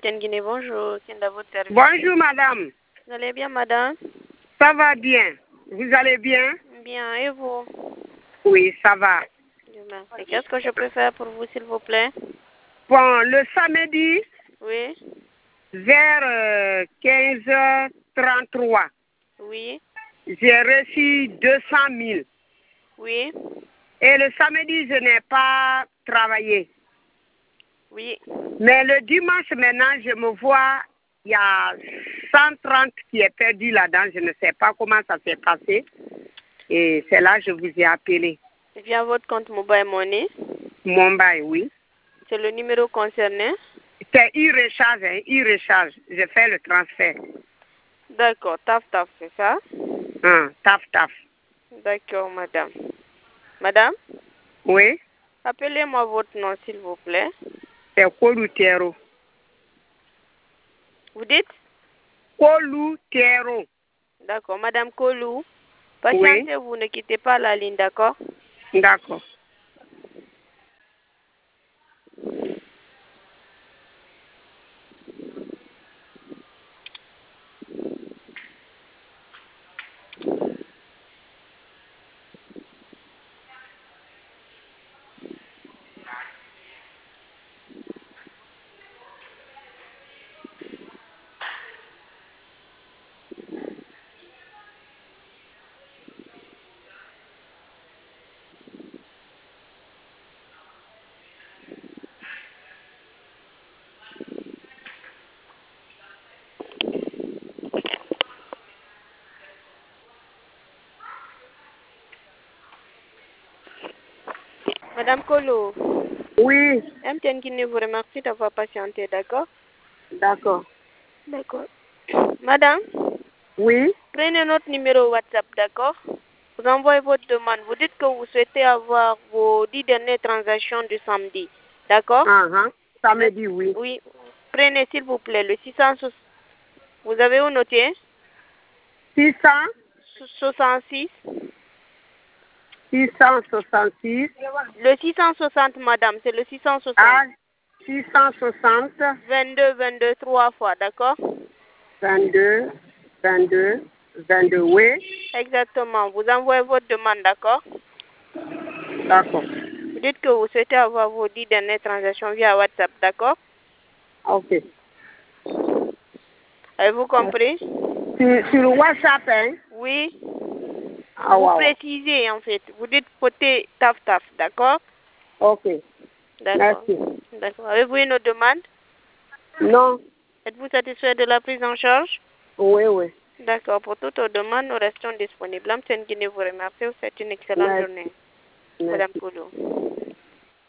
Guinée, bonjour. Kenda, votre service. Bonjour, madame. Vous allez bien, madame? Ça va bien. Vous allez bien? Bien, et vous? Oui, ça va. Dieu merci. Qu'est-ce que je peux faire pour vous, s'il vous plaît? Bon, le samedi, Oui, vers 15h33, oui, j'ai reçu 200 000. oui, Et le samedi, je n'ai pas travaillé. oui. Mais le dimanche, maintenant, je me vois, il y a 130 qui est perdu là-dedans. Je ne sais pas comment ça s'est passé. Et c'est là que je vous ai appelé. Via votre compte Mobile Money, Mumbai, oui. c'est le numéro concerné. C'est e-recharge, hein, e-recharge. Je fais le transfert. D'accord, taf, taf, c'est ça? Taf, taf. D'accord, madame. Madame, Oui, appelez-moi votre nom, s'il vous plaît. c'est Kolutero. Vous dites? Kolutero. D'accord, madame Kolou. Oui, Patientez-vous, ne quittez pas la ligne, d'accord? d'accord. Madame Kolou, Oui, MTN Guinée vous remercie d'avoir patienté, d'accord? d'accord. D'accord. Madame, Oui, prenez notre numéro WhatsApp, d'accord? Vous envoyez votre demande. Vous dites que vous souhaitez avoir vos 10 dernières transactions du samedi, d'accord? samedi, oui. Oui. Prenez, s'il vous plaît, le 600. Vous avez où noté? 600, 66. 666, Le 660, madame, c'est le 660. à 660, 22, 22, 3 fois, d'accord? 22, 22, 22, oui. Exactement. Vous envoyez votre demande, d'accord? D'accord. Vous dites que vous souhaitez avoir vos 10 dernières transactions via WhatsApp, d'accord? Ok. Avez-vous compris? Sur le WhatsApp, hein? Oui. Ah, Vous wow. précisez, en fait. Vous dites côté taf taf, d'accord? Ok. D'accord. Merci. D'accord. Avez-vous une autre demande? Non. Êtes-vous satisfait de la prise en charge? Oui, oui. D'accord. Pour toute autre demande, nous restons disponibles. Mme Guinée vous remercie. Vous souhaite une excellente Merci. journée. Merci. Madame Koulou.